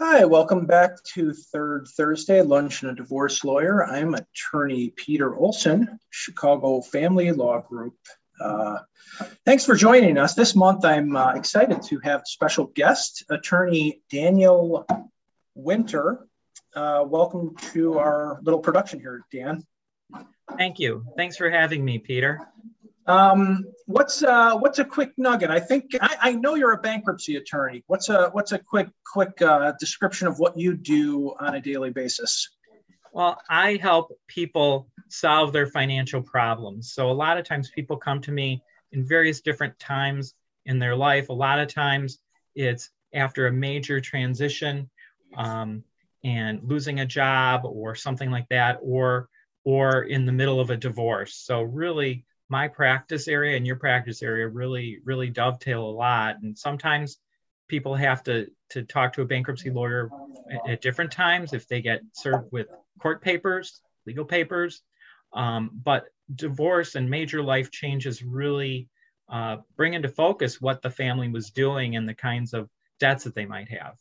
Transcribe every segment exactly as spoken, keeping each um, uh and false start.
Hi, welcome back to Third Thursday, Lunch and a Divorce Lawyer. I'm attorney Peter Olson, Chicago Family Law Group. Uh, thanks for joining us. This month, I'm uh, excited to have a special guest, attorney Daniel Winter. Uh, welcome to our little production here, Dan. Thank you. Thanks for having me, Peter. Um, what's uh, what's a quick nugget? I think I, I know you're a bankruptcy attorney. What's a what's a quick quick uh, description of what you do on a daily basis? Well, I help people solve their financial problems. So a lot of times people come to me in various different times in their life. A lot of times it's after a major transition um, and losing a job or something like that, or or in the middle of a divorce. So really, my practice area and your practice area really, really dovetail a lot. And sometimes people have to, to talk to a bankruptcy lawyer at, at different times if they get served with court papers, legal papers. Um, but divorce and major life changes really uh, bring into focus what the family was doing and the kinds of debts that they might have.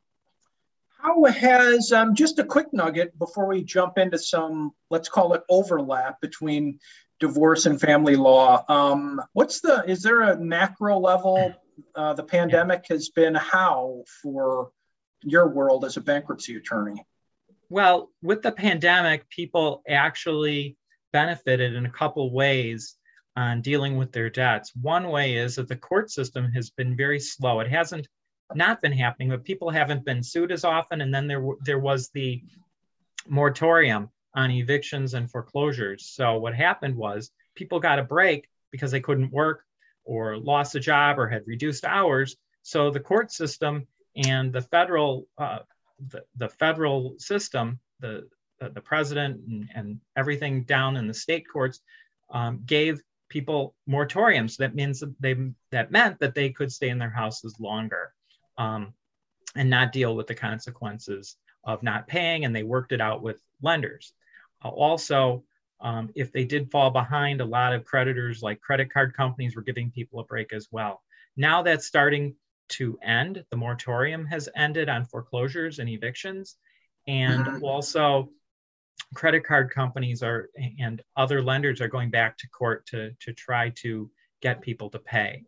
How has, um, just a quick nugget before we jump into some, let's call it overlap between divorce and family law. Um, what's the, is there a macro level, uh, the pandemic has been how for your world as a bankruptcy attorney? Well, with the pandemic, people actually benefited in a couple ways on dealing with their debts. One way is that the court system has been very slow. It hasn't not been happening, but people haven't been sued as often. And then there, there was the moratorium on evictions and foreclosures. So what happened was people got a break because they couldn't work or lost a job or had reduced hours. So the court system and the federal uh, the, the federal system, the the, the president and, and everything down in the state courts um, gave people moratoriums. That means that they that meant that they could stay in their houses longer um, and not deal with the consequences of not paying, and they worked it out with lenders. Uh, also, um, if they did fall behind, a lot of creditors like credit card companies were giving people a break as well. Now that's starting to end. The moratorium has ended on foreclosures and evictions. And mm-hmm. also credit card companies are and other lenders are going back to court to, to try to get people to pay.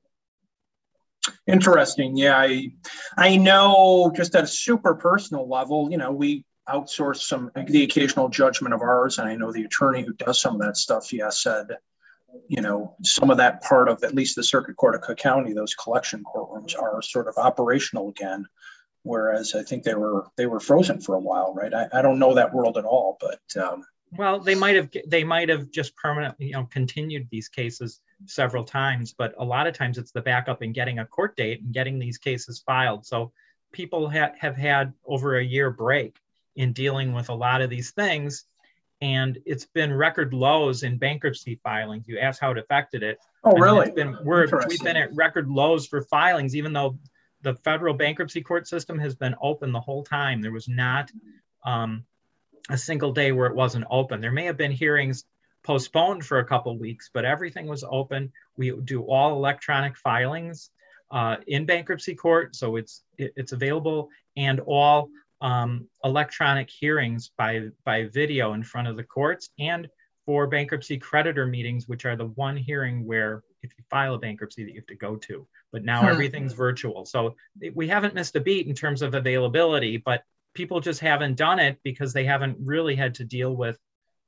Interesting. Yeah, I, I know just at a super personal level, you know, we outsource some, the occasional judgment of ours. And I know the attorney who does some of that stuff, yeah, said, you know, some of that part of at least the Circuit Court of Cook County, those collection courtrooms are sort of operational again. Whereas I think they were, they were frozen for a while, right? I, I don't know that world at all, but. Um, well, they might have, they might have just permanently, you know, continued these cases several times, but a lot of times it's the backup in getting a court date and getting these cases filed. So people ha- have had over a year break in dealing with a lot of these things. And it's been record lows in bankruptcy filings. You asked how it affected it. Oh, really? It's been, we're, we've been at record lows for filings, even though the federal bankruptcy court system has been open the whole time. There was not um, a single day where it wasn't open. There may have been hearings postponed for a couple of weeks, but everything was open. We do all electronic filings uh, in bankruptcy court, so it's it, it's available, and all um, electronic hearings by by video in front of the courts, and for bankruptcy creditor meetings, which are the one hearing where if you file a bankruptcy that you have to go to, but now hmm. everything's virtual. So we haven't missed a beat in terms of availability, but people just haven't done it because they haven't really had to deal with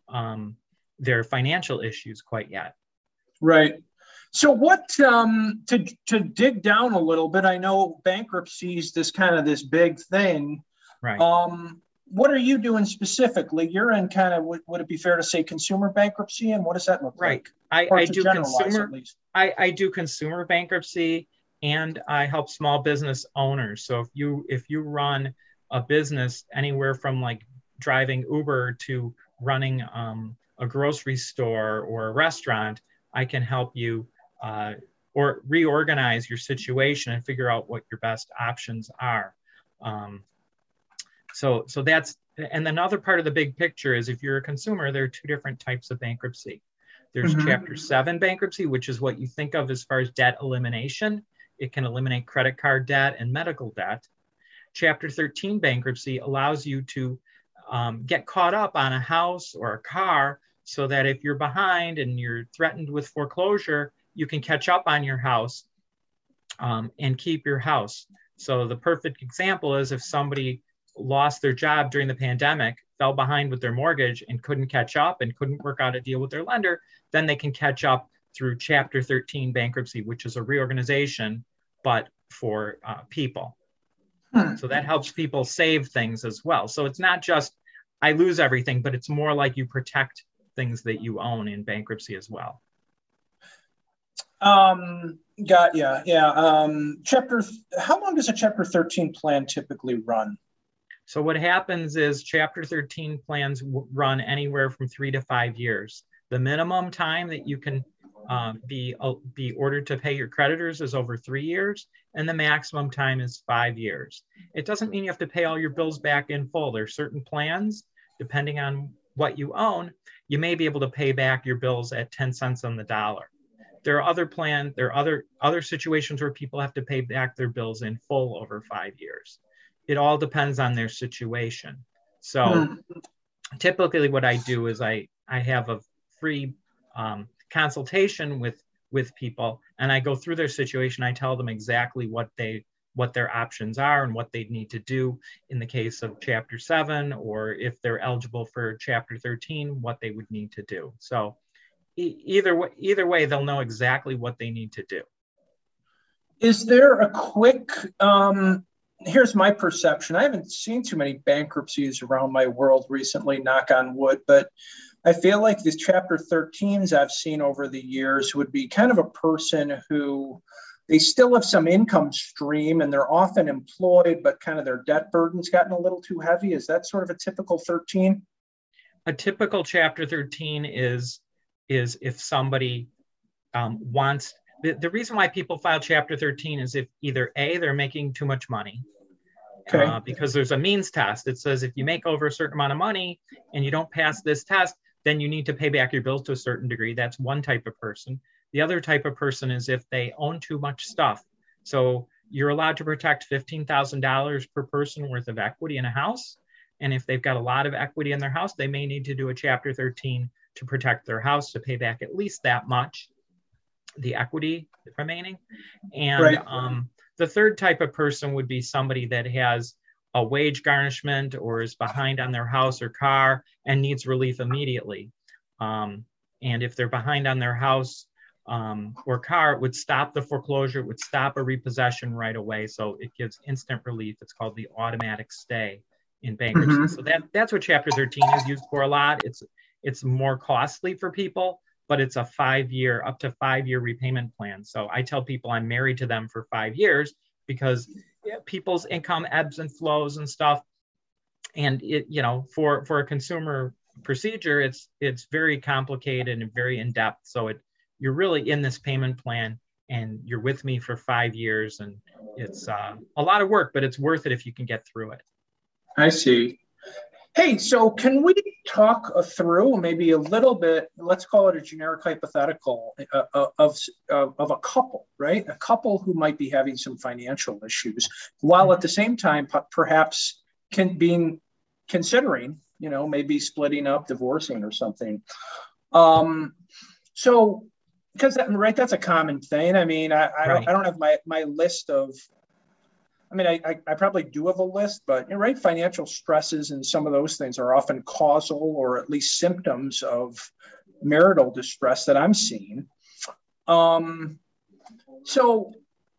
um, their financial issues quite yet. Right. So what, um, to, to dig down a little bit, I know bankruptcy is this kind of this big thing. Right. Um, what are you doing specifically? You're in kind of, would, would it be fair to say consumer bankruptcy? And what does that look right. like? Right. I, I do consumer, I, I do consumer bankruptcy, and I help small business owners. So if you, if you run a business anywhere from like driving Uber to running um, a grocery store or a restaurant, I can help you uh, or reorganize your situation and figure out what your best options are. Um, so, so that's, and another part of the big picture is if you're a consumer, there are two different types of bankruptcy. There's mm-hmm. Chapter seven bankruptcy, which is what you think of as far as debt elimination. It can eliminate credit card debt and medical debt. Chapter thirteen bankruptcy allows you to um, get caught up on a house or a car, so that if you're behind and you're threatened with foreclosure, you can catch up on your house um, and keep your house. So the perfect example is if somebody lost their job during the pandemic, fell behind with their mortgage and couldn't catch up and couldn't work out a deal with their lender, then they can catch up through Chapter thirteen bankruptcy, which is a reorganization, but for uh, people. Hmm. So that helps people save things as well. So it's not just, I lose everything, but it's more like you protect things that you own in bankruptcy as well. Um, got yeah, yeah. Um, chapter, how long does a Chapter thirteen plan typically run? So what happens is Chapter thirteen plans run anywhere from three to five years. The minimum time that you can um, be, uh, be ordered to pay your creditors is over three years, and the maximum time is five years. It doesn't mean you have to pay all your bills back in full. There are certain plans, depending on what you own, you may be able to pay back your bills at ten cents on the dollar. There are other plans, there are other, other situations where people have to pay back their bills in full over five years. It all depends on their situation. So hmm. typically what I do is I, I have a free um, consultation with, with people, and I go through their situation. I tell them exactly what they, what their options are and what they need to do in the case of Chapter seven, or if they're eligible for Chapter thirteen, what they would need to do. So e- either way, either way, they'll know exactly what they need to do. Is there a quick, um, here's my perception. I haven't seen too many bankruptcies around my world recently, knock on wood, but I feel like these Chapter thirteens I've seen over the years would be kind of a person who they still have some income stream and they're often employed, but kind of their debt burden's gotten a little too heavy. Is that sort of a typical thirteen? A typical Chapter thirteen is, is if somebody um, wants, the, the reason why people file Chapter thirteen is if either A, they're making too much money, okay. uh, because there's a means test. It says if you make over a certain amount of money and you don't pass this test, then you need to pay back your bills to a certain degree. That's one type of person. The other type of person is if they own too much stuff. So you're allowed to protect fifteen thousand dollars per person worth of equity in a house. And if they've got a lot of equity in their house, they may need to do a Chapter thirteen to protect their house to pay back at least that much, the equity remaining. And right. um, the third type of person would be somebody that has a wage garnishment or is behind on their house or car and needs relief immediately. Um, and if they're behind on their house um, or car, it would stop the foreclosure, it would stop a repossession right away. So it gives instant relief. It's called the automatic stay in bankruptcy. Mm-hmm. So that, that's what Chapter thirteen is used for a lot. It's, it's more costly for people, but it's a five-year, up to five-year repayment plan. So I tell people I'm married to them for five years because people's income ebbs and flows and stuff. And it, you know, for, for a consumer procedure, it's, it's very complicated and very in-depth. So it, you're really in this payment plan and you're with me for five years and it's uh, a lot of work, but it's worth it if you can get through it. I see. Hey, so can we talk through maybe a little bit, let's call it a generic hypothetical uh, of, uh, of a couple, right? A couple who might be having some financial issues, while at the same time, perhaps can being considering, you know, maybe splitting up, divorcing or something. Um, so, because that, right, that's a common thing. I mean, I, I, right. don't, I don't have my, my list of, I mean, I, I, I probably do have a list, but you're right, financial stresses and some of those things are often causal or at least symptoms of marital distress that I'm seeing. Um, so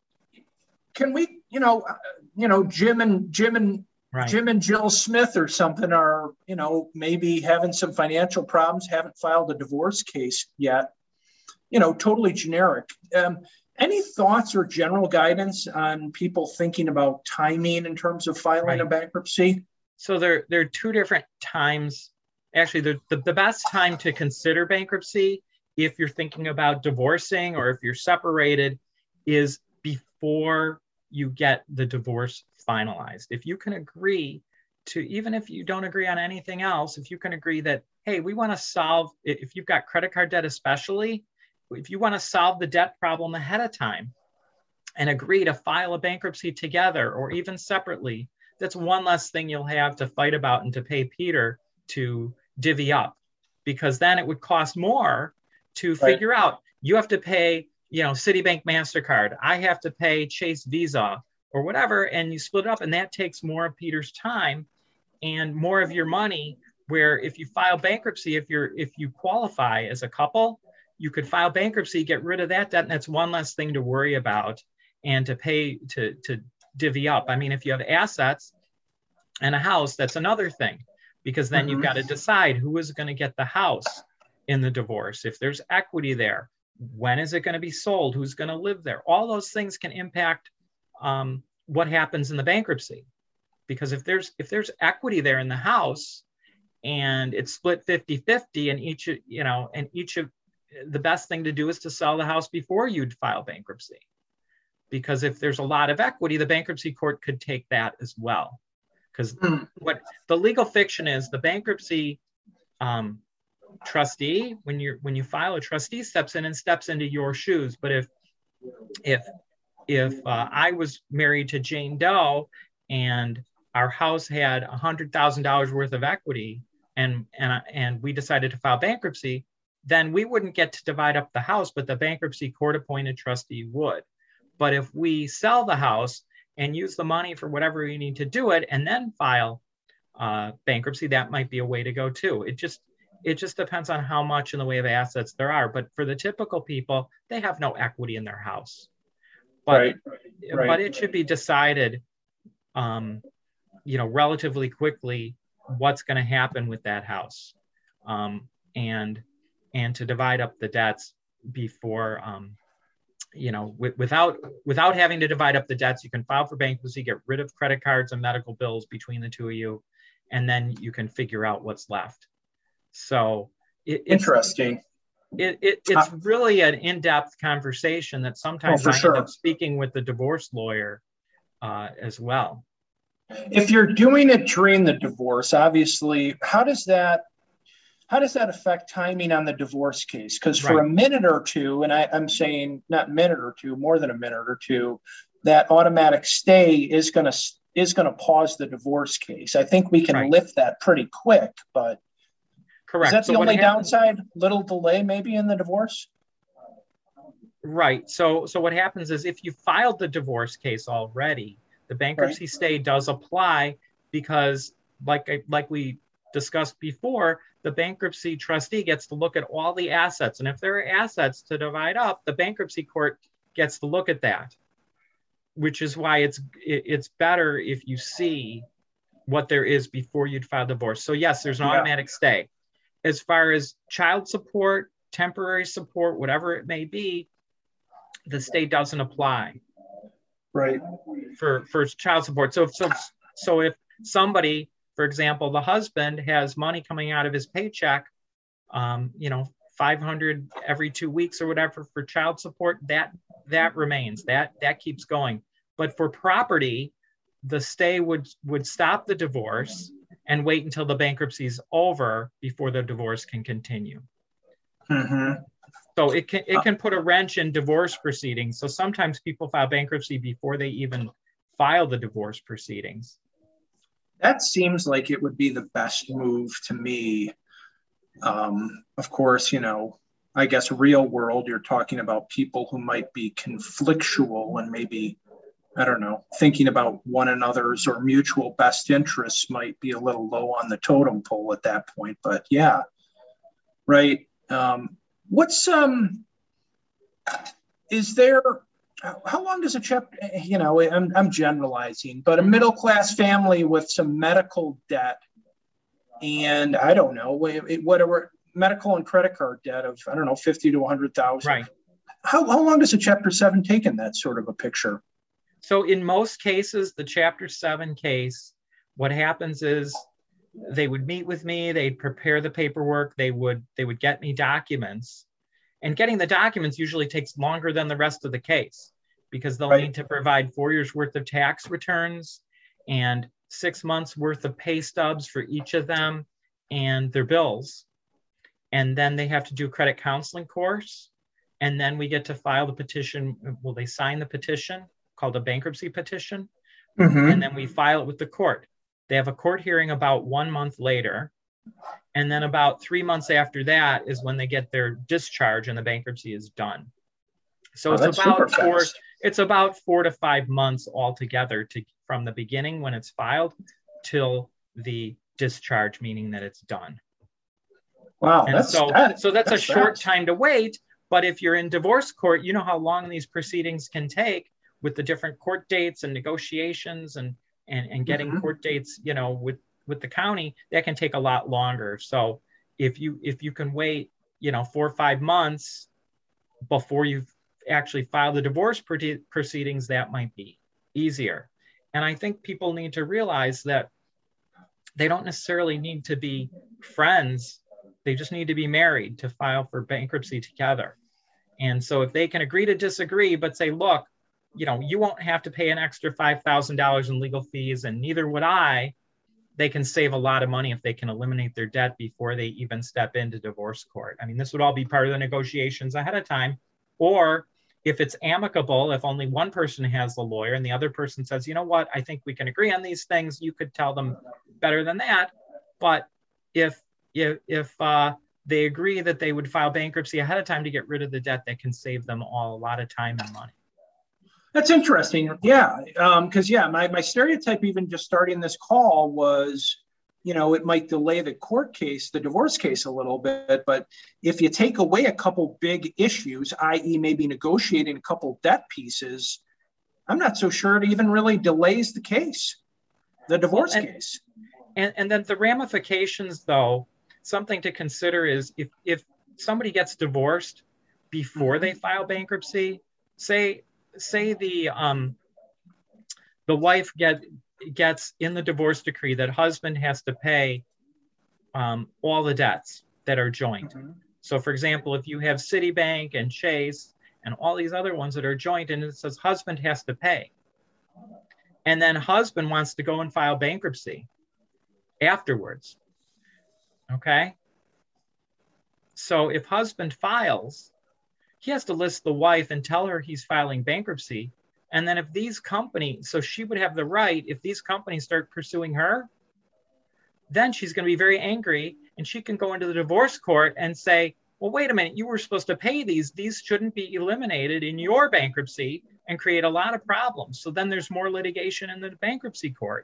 can we, you know, uh, you know, Jim and Jim and right. Jim and Jill Smith or something are, you know, maybe having some financial problems, haven't filed a divorce case yet, you know, totally generic. Um, Any thoughts or general guidance on people thinking about timing in terms of filing right. a bankruptcy? So there, there are two different times. Actually, the, the, the best time to consider bankruptcy, if you're thinking about divorcing or if you're separated, is before you get the divorce finalized. If you can agree to, even if you don't agree on anything else, if you can agree that, hey, we want to solve, if you've got credit card debt especially, if you want to solve the debt problem ahead of time and agree to file a bankruptcy together or even separately, that's one less thing you'll have to fight about and to pay Peter to divvy up, because then it would cost more to Right. figure out. You have to pay, you know, Citibank MasterCard. I have to pay Chase Visa or whatever, and you split it up, and that takes more of Peter's time and more of your money. Where if you file bankruptcy, if you're if you qualify as a couple, you could file bankruptcy, get rid of that debt, and that's one less thing to worry about and to pay to to divvy up. I mean, if you have assets and a house, that's another thing, because then mm-hmm. you've got to decide who is going to get the house in the divorce. If there's equity there, when is it going to be sold? Who's going to live there? All those things can impact um, what happens in the bankruptcy. Because if there's if there's equity there in the house and it's split fifty-fifty, and each, you know, and each of the best thing to do is to sell the house before you'd file bankruptcy. Because if there's a lot of equity, the bankruptcy court could take that as well. Because mm. what the legal fiction is, the bankruptcy um, trustee, when you're when you file, a trustee steps in and steps into your shoes. But if if if uh, I was married to Jane Doe and our house had one hundred thousand dollars worth of equity, and and and we decided to file bankruptcy, then we wouldn't get to divide up the house, but the bankruptcy court appointed trustee would. But if we sell the house and use the money for whatever we need to do it, and then file uh, bankruptcy, that might be a way to go too. It just it just depends on how much in the way of assets there are. But for the typical people, they have no equity in their house. But right. Right. but it should be decided, um, you know, relatively quickly what's going to happen with that house, um, and and to divide up the debts before. Um, You know, w- without without having to divide up the debts, you can file for bankruptcy, get rid of credit cards and medical bills between the two of you, and then you can figure out what's left. So it, it's interesting. It, it it's really an in-depth conversation that sometimes oh, I sure. end up speaking with the divorce lawyer uh, as well. If you're doing it during the divorce, obviously, how does that How does that affect timing on the divorce case? Because for right. a minute or two, and I, I'm saying not minute or two, more than a minute or two, that automatic stay is going to is going to pause the divorce case. I think we can right. lift that pretty quick, but correct. Is that the so only happens, downside? Little delay maybe in the divorce? Right. So so what happens is if you filed the divorce case already, the bankruptcy right. stay does apply because, like I, like we discussed before, the bankruptcy trustee gets to look at all the assets. And if there are assets to divide up, the bankruptcy court gets to look at that, which is why it's it's better if you see what there is before you'd file divorce. So yes, there's an yeah. automatic stay. As far as child support, temporary support, whatever it may be, the stay doesn't apply. Right. For, for child support. So if, so, so if somebody, for example, the husband has money coming out of his paycheck, um, you know, five hundred every two weeks or whatever for child support, that that remains, that that keeps going. But for property, the stay would would stop the divorce and wait until the bankruptcy is over before the divorce can continue. Mm-hmm. So it can it can put a wrench in divorce proceedings. So sometimes people file bankruptcy before they even file the divorce proceedings. That seems like it would be the best move to me. Um, of course, you know, I guess real world, you're talking about people who might be conflictual and maybe, I don't know, thinking about one another's or mutual best interests might be a little low on the totem pole at that point. But yeah, right. Um, what's, um, is there, how long does a chapter, you know, I'm, I'm generalizing, but a middle-class family with some medical debt and I don't know, whatever, medical and credit card debt of, I don't know, fifty to one hundred thousand. Right. How, how long does a chapter seven take in that sort of a picture? So in most cases, the chapter seven case, what happens is they would meet with me, they'd prepare the paperwork, they would, they would get me documents. And getting the documents usually takes longer than the rest of the case because they'll right. need to provide four years worth of tax returns and six months worth of pay stubs for each of them and their bills. And then they have to do a credit counseling course. And then we get to file the petition. Well, they sign the petition called a bankruptcy petition. Mm-hmm. and then we file it with the court. They have a court hearing about one month later. And then about three months after that is when they get their discharge and the bankruptcy is done. So Oh, it's that's super about four, fast. it's about four to five months altogether to from the beginning when it's filed till the discharge, meaning that it's done. Wow, And that's so, that, so that's, that's a short fast. time to wait. But if you're in divorce court, you know how long these proceedings can take with the different court dates and negotiations and and, and getting Mm-hmm. court dates, you know, with, with the county, that can take a lot longer. So if you if you can wait, you know, four or five months before you've actually filed the divorce proceedings, that might be easier. And I think people need to realize that they don't necessarily need to be friends. They just need to be married to file for bankruptcy together. And so if they can agree to disagree, but say, look, you know, you won't have to pay an extra five thousand dollars in legal fees, and neither would I, they can save a lot of money if they can eliminate their debt before they even step into divorce court. I mean, this would all be part of the negotiations ahead of time. Or if it's amicable, if only one person has the lawyer and the other person says, you know what, I think we can agree on these things, you could tell them better than that. But if if, if uh, they agree that they would file bankruptcy ahead of time to get rid of the debt, that can save them all a lot of time and money. That's interesting. Yeah. Because, um, yeah, my, my stereotype, even just starting this call, was, you know, it might delay the court case, the divorce case a little bit. But if you take away a couple big issues, that is maybe negotiating a couple debt pieces, I'm not so sure it even really delays the case, the divorce well, and, case. And, and then the ramifications, though, something to consider is if, if somebody gets divorced before mm-hmm. they file bankruptcy, say, say the um, the wife get gets in the divorce decree that husband has to pay um, all the debts that are joint. Mm-hmm. So, for example, if you have Citibank and Chase and all these other ones that are joint, and it says husband has to pay, and then husband wants to go and file bankruptcy afterwards. Okay. So if husband files, he has to list the wife and tell her he's filing bankruptcy. And then if these companies, so she would have the right, if these companies start pursuing her, then she's going to be very angry and she can go into the divorce court and say, well, wait a minute, you were supposed to pay these. These shouldn't be eliminated in your bankruptcy, and create a lot of problems. So then there's more litigation in the bankruptcy court.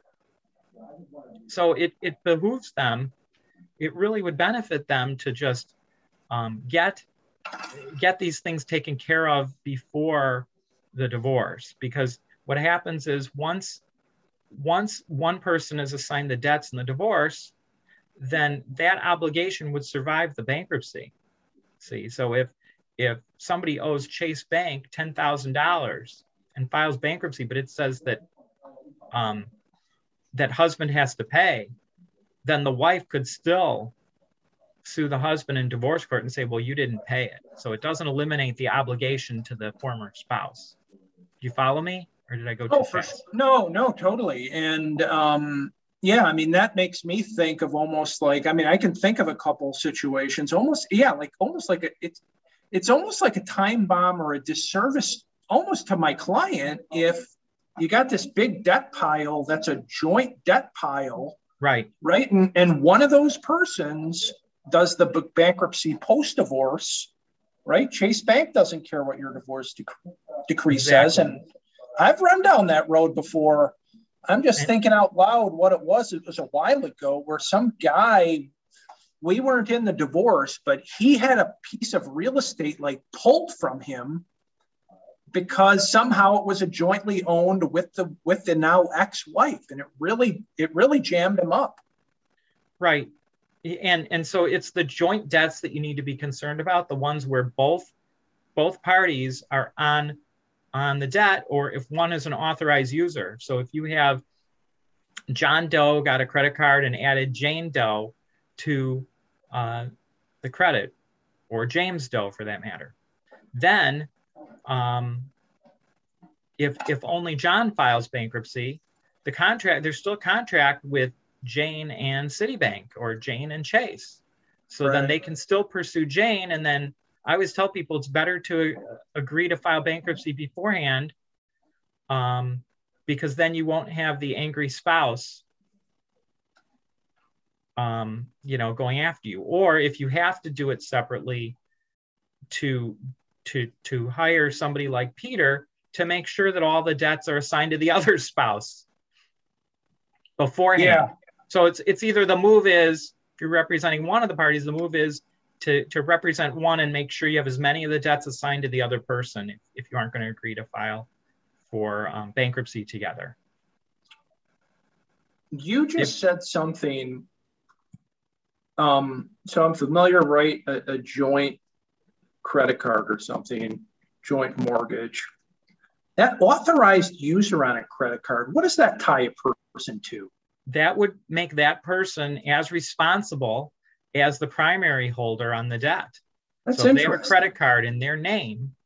So it, it behooves them, it really would benefit them to just um, get, get these things taken care of before the divorce. Because what happens is once, once one person is assigned the debts in the divorce, then that obligation would survive the bankruptcy. See, so if, if somebody owes Chase Bank ten thousand dollars and files bankruptcy, but it says that um, that husband has to pay, then the wife could still sue the husband in divorce court and say, well, you didn't pay it. So it doesn't eliminate the obligation to the former spouse. Do you follow me? Or did I go too oh, fast? For, no, no, totally. And um, yeah, I mean, that makes me think of almost like, I mean, I can think of a couple situations, almost, yeah, like almost like a, it's, it's almost like a time bomb or a disservice almost to my client if you got this big debt pile that's a joint debt pile. Right. Right. And, and one of those persons does the bankruptcy post-divorce, right? Chase Bank doesn't care what your divorce dec- decree exactly. says. And I've run down that road before. I'm just and- thinking out loud what it was. It was a while ago where some guy, we weren't in the divorce, but he had a piece of real estate like pulled from him because somehow it was a jointly owned with the with the now ex-wife, and it really it really jammed him up. Right, and and so it's the joint debts that you need to be concerned about, the ones where both both parties are on on the debt, or if one is an authorized user. So if you have John Doe got a credit card and added Jane Doe to uh, the credit, or James Doe for that matter, then um, if if only John files bankruptcy, the contract, there's still a contract with Jane and Citibank or Jane and Chase. So right. then they can still pursue Jane. And then I always tell people it's better to agree to file bankruptcy beforehand um, because then you won't have the angry spouse, um, you know, going after you. Or if you have to do it separately, to to to hire somebody like Peter to make sure that all the debts are assigned to the other spouse beforehand. Yeah. So it's it's either the move is, if you're representing one of the parties, the move is to, to represent one and make sure you have as many of the debts assigned to the other person if, if you aren't going to agree to file for um, bankruptcy together. You just If, said something. Um, so I'm familiar, right? A, a joint credit card or something, joint mortgage. That authorized user on a credit card, what does that tie a person to? That would make that person as responsible as the primary holder on the debt. That's so if they have a interesting. credit card in their name,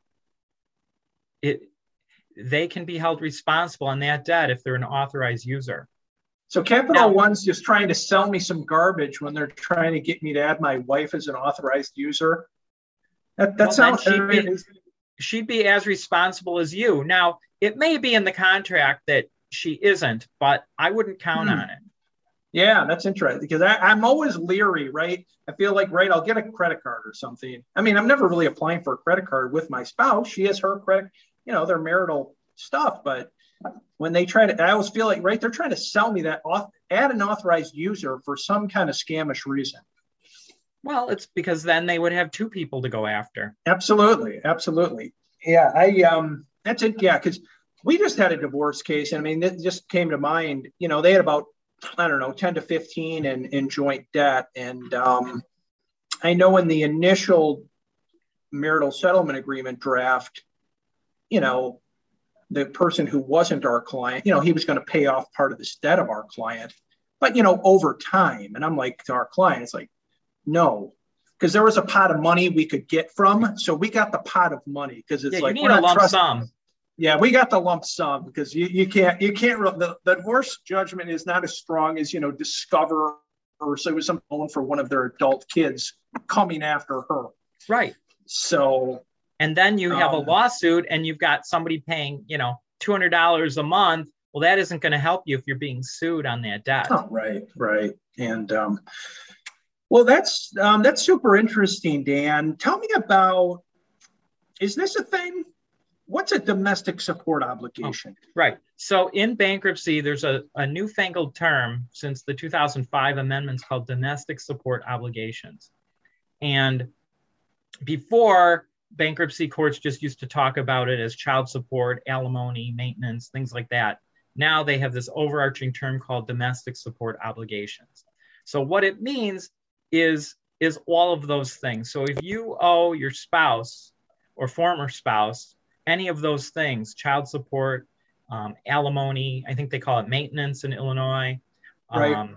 it they can be held responsible on that debt if they're an authorized user. So Capital Now, One's just trying to sell me some garbage when they're trying to get me to add my wife as an authorized user. That, that well, sounds. she'd be, she'd be as responsible as you. Now, it may be in the contract that she isn't, but I wouldn't count hmm. on it. Yeah, that's interesting because I, I'm always leery, right? I feel like, right, I'll get a credit card or something. I mean, I'm never really applying for a credit card with my spouse. She has her credit, you know, their marital stuff. But when they try to, I always feel like, right, they're trying to sell me that, auth, add an authorized user for some kind of scamish reason. Well, it's because then they would have two people to go after. Absolutely. Absolutely. Yeah. I, um, that's it. Yeah. Cause we just had a divorce case. And I mean, it just came to mind, you know, they had about, I don't know, ten to fifteen in, in joint debt. And um, I know in the initial marital settlement agreement draft, you know, the person who wasn't our client, you know, he was going to pay off part of this debt of our client, but, you know, over time. And I'm like, to our client, it's like, no, because there was a pot of money we could get from. So we got the pot of money because it's yeah, like, you need a lump trusting. sum. Yeah, we got the lump sum because you, you can't, you can't, the, the divorce judgment is not as strong as, you know, Discover or so it was some loan for one of their adult kids coming after her. Right. So. And then you have um, a lawsuit and you've got somebody paying, you know, two hundred dollars a month. Well, that isn't going to help you if you're being sued on that debt. Oh, right, right. And, um, well, that's, um, that's super interesting, Dan. Tell me about, is this a thing? What's a domestic support obligation? Oh, right. So in bankruptcy, there's a, a newfangled term since the two thousand five amendments called domestic support obligations. And before, bankruptcy courts just used to talk about it as child support, alimony, maintenance, things like that. Now they have this overarching term called domestic support obligations. So what it means is, is all of those things. So if you owe your spouse or former spouse any of those things, child support, um, alimony, I think they call it maintenance in Illinois. Right. Um,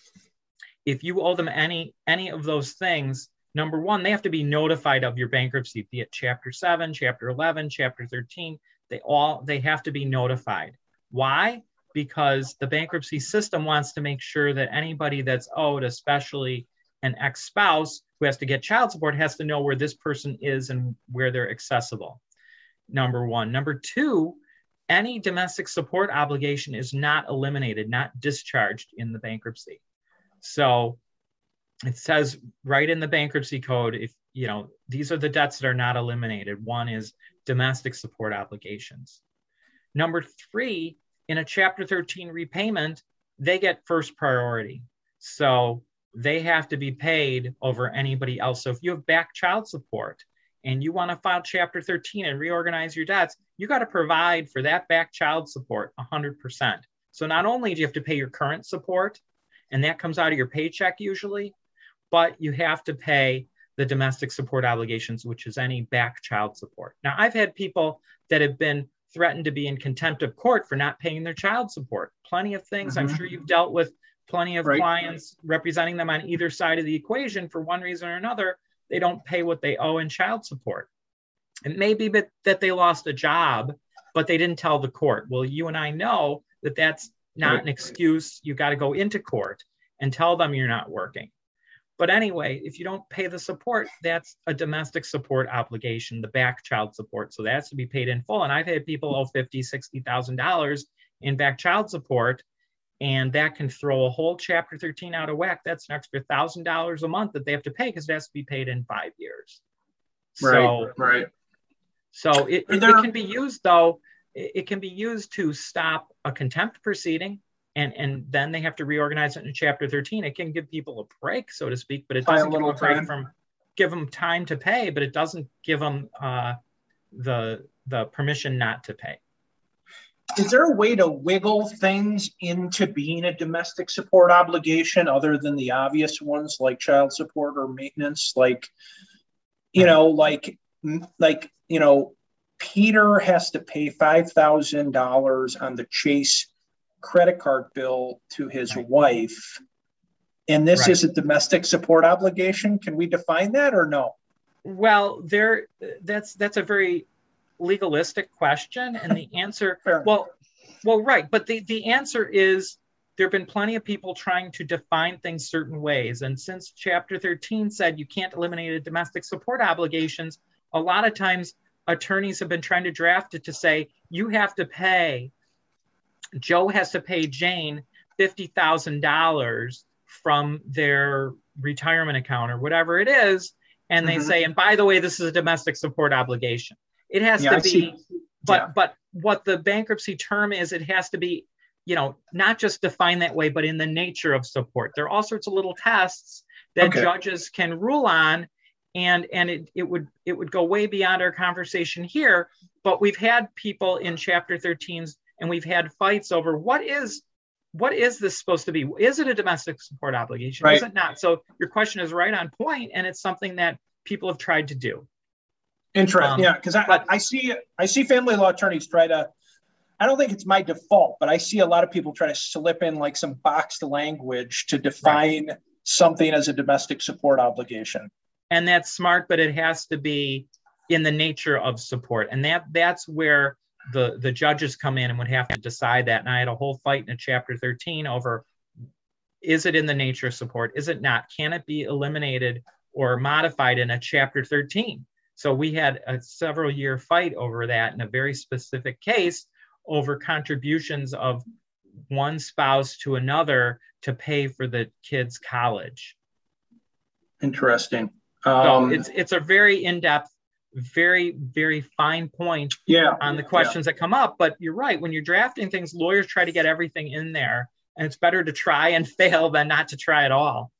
if you owe them any, any of those things, number one, they have to be notified of your bankruptcy, be it chapter seven, chapter eleven, chapter thirteen, they all, they have to be notified. Why? Because the bankruptcy system wants to make sure that anybody that's owed, especially an ex-spouse who has to get child support, has to know where this person is and where they're accessible. Number one. Number two, any domestic support obligation is not eliminated, not discharged in the bankruptcy. So it says right in the bankruptcy code, if, you know, these are the debts that are not eliminated. One is domestic support obligations. Number three, in a chapter thirteen repayment, they get first priority. So they have to be paid over anybody else. So if you have back child support, and you want to file chapter thirteen and reorganize your debts, you got to provide for that back child support one hundred percent. So not only do you have to pay your current support, and that comes out of your paycheck usually, but you have to pay the domestic support obligations, which is any back child support. Now, I've had people that have been threatened to be in contempt of court for not paying their child support. Plenty of things. Mm-hmm. I'm sure you've dealt with plenty of right. clients representing them on either side of the equation for one reason or another. They don't pay what they owe in child support. It may be that they lost a job, but they didn't tell the court. Well, you and I know that that's not right. an excuse. You got to go into court and tell them you're not working. But anyway, if you don't pay the support, that's a domestic support obligation, the back child support. So that has to be paid in full. And I've had people owe fifty thousand dollars, sixty thousand dollars in back child support, and that can throw a whole Chapter thirteen out of whack. That's an extra one thousand dollars a month that they have to pay because it has to be paid in five years. Right, so, right. So it, it, there... it can be used, though, it, it can be used to stop a contempt proceeding, and, and then they have to reorganize it in Chapter thirteen. It can give people a break, so to speak, but it doesn't give them a break from, give them time to pay, but it doesn't give them uh, the, the permission not to pay. Is there a way to wiggle things into being a domestic support obligation other than the obvious ones like child support or maintenance? Like, you know, like, like, you know, Peter has to pay five thousand dollars on the Chase credit card bill to his right. wife. And this right. is a domestic support obligation. Can we define that or no? Well, there, that's, that's a very legalistic question, and the answer well well right but the the answer is there have been plenty of people trying to define things certain ways, and since Chapter thirteen said you can't eliminate a domestic support obligations, a lot of times attorneys have been trying to draft it to say you have to pay Joe has to pay Jane fifty thousand dollars from their retirement account or whatever it is, and they mm-hmm. say, and by the way, this is a domestic support obligation. It has yeah, to I be, see. but yeah. but what the bankruptcy term is, it has to be, you know, not just defined that way, but in the nature of support. There are all sorts of little tests that okay. judges can rule on, and and it, it would it would go way beyond our conversation here. But we've had people in Chapter thirteens, and we've had fights over what is what is this supposed to be? Is it a domestic support obligation? Right. Is it not? So your question is right on point, and it's something that people have tried to do. Interesting, um, yeah, because I, but, I see I see family law attorneys try to, I don't think it's my default, but I see a lot of people try to slip in like some boxed language to define right. something as a domestic support obligation. And that's smart, but it has to be in the nature of support. And that that's where the, the judges come in and would have to decide that. And I had a whole fight in a Chapter thirteen over, is it in the nature of support? Is it not? Can it be eliminated or modified in a Chapter thirteen? So we had a several year fight over that in a very specific case over contributions of one spouse to another to pay for the kid's college. Interesting. Um, so it's it's a very in-depth, very, very fine point yeah, on the questions yeah. that come up. But you're right, when you're drafting things, lawyers try to get everything in there, and it's better to try and fail than not to try at all.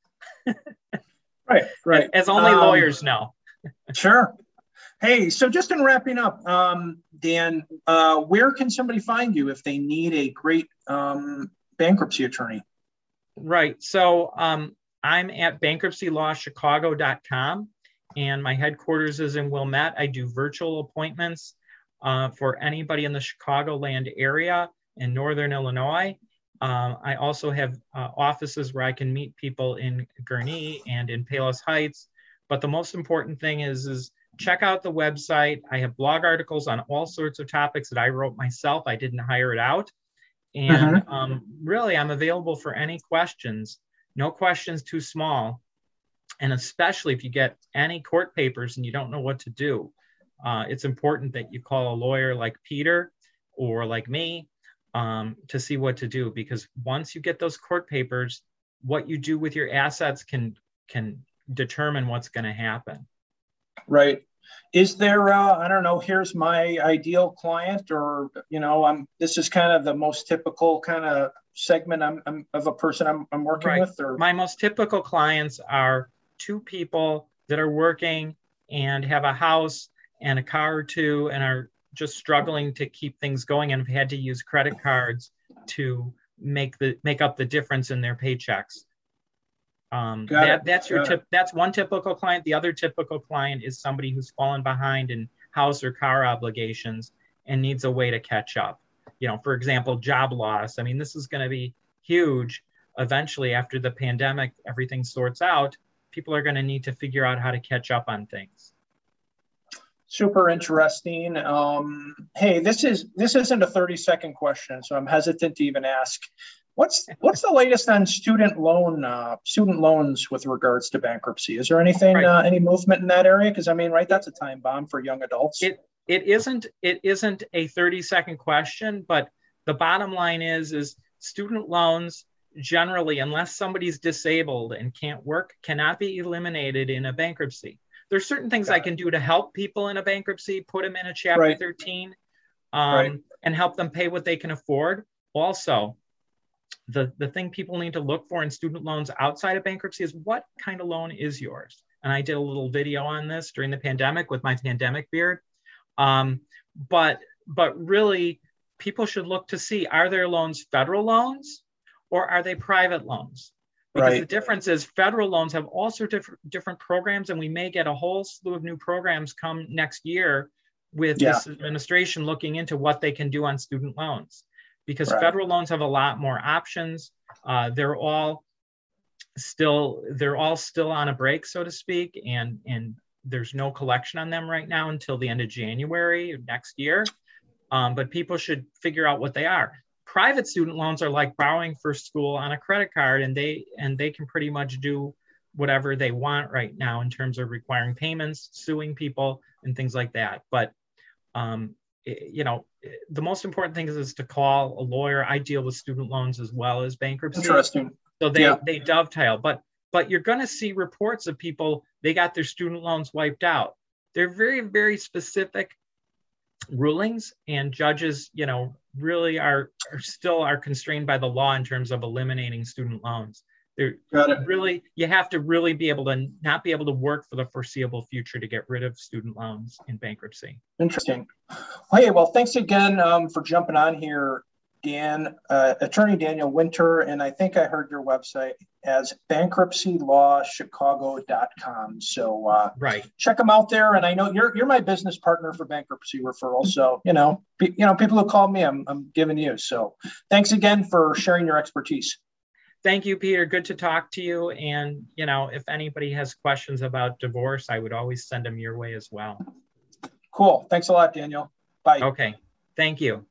Right, right. As only um, lawyers know. Sure. Hey, so just in wrapping up, um, Dan, uh, where can somebody find you if they need a great um, bankruptcy attorney? Right. So um, I'm at bankruptcy law chicago dot com, and my headquarters is in Wilmette. I do virtual appointments uh, for anybody in the Chicagoland area in Northern Illinois. Um, I also have uh, offices where I can meet people in Gurnee and in Palos Heights. But the most important thing is, is check out the website. I have blog articles on all sorts of topics that I wrote myself. I didn't hire it out. And mm-hmm. um, really, I'm available for any questions. No questions too small. And especially if you get any court papers and you don't know what to do, uh, it's important that you call a lawyer like Peter or like me um, to see what to do. Because once you get those court papers, what you do with your assets can, can determine what's going to happen. Right. Is there, uh, I don't know, here's my ideal client, or, you know, I'm, this is kind of the most typical kind of segment I'm, I'm of a person I'm, I'm working right. with? Or my most typical clients are two people that are working and have a house and a car or two and are just struggling to keep things going and have had to use credit cards to make the make up the difference in their paychecks. Um, that, that's your tip. That's one typical client. The other typical client is somebody who's fallen behind in house or car obligations and needs a way to catch up. You know, for example, job loss. I mean, this is going to be huge. Eventually, after the pandemic, everything sorts out. People are going to need to figure out how to catch up on things. Super interesting. Um, hey, this is this isn't a thirty second question, so I'm hesitant to even ask. What's what's the latest on student loan uh, student loans with regards to bankruptcy? Is there anything Right. uh, any movement in that area? Because I mean, right, that's a time bomb for young adults. It it isn't it isn't a thirty second question, but the bottom line is is student loans generally, unless somebody's disabled and can't work, cannot be eliminated in a bankruptcy. There's certain things Got I it. can do to help people in a bankruptcy, put them in a chapter Right. thirteen, um, Right. and help them pay what they can afford. Also, the, the thing people need to look for in student loans outside of bankruptcy is what kind of loan is yours? And I did a little video on this during the pandemic with my pandemic beard. Um, but, but really, people should look to see, are their loans federal loans or are they private loans? Because Right. the difference is federal loans have also different, different programs, and we may get a whole slew of new programs come next year with Yeah. this administration looking into what they can do on student loans. Because Right. federal loans have a lot more options. Uh, they're all still they're all still on a break, so to speak, and and there's no collection on them right now until the end of January next year. Um, but people should figure out what they are. Private student loans are like borrowing for school on a credit card, and they and they can pretty much do whatever they want right now in terms of requiring payments, suing people, and things like that. But um, you know, the most important thing is, is to call a lawyer. I deal with student loans as well as bankruptcy. Interesting. So they, Yeah. they dovetail, but but you're going to see reports of people, they got their student loans wiped out. They're very, very specific rulings, and judges, you know, really are, are still are constrained by the law in terms of eliminating student loans. They're Got it. really, you have to really be able to not be able to work for the foreseeable future to get rid of student loans in bankruptcy. Interesting. Hey, well, thanks again um, for jumping on here, Dan, uh, Attorney Daniel Winter, and I think I heard your website as bankruptcy law chicago dot com. So uh, Right. check them out there. And I know you're you're my business partner for bankruptcy referral. So you know, pe- you know, people who call me, I'm I'm giving you. So thanks again for sharing your expertise. Thank you, Peter. Good to talk to you. And, you know, if anybody has questions about divorce, I would always send them your way as well. Cool. Thanks a lot, Daniel. Bye. Okay. Thank you.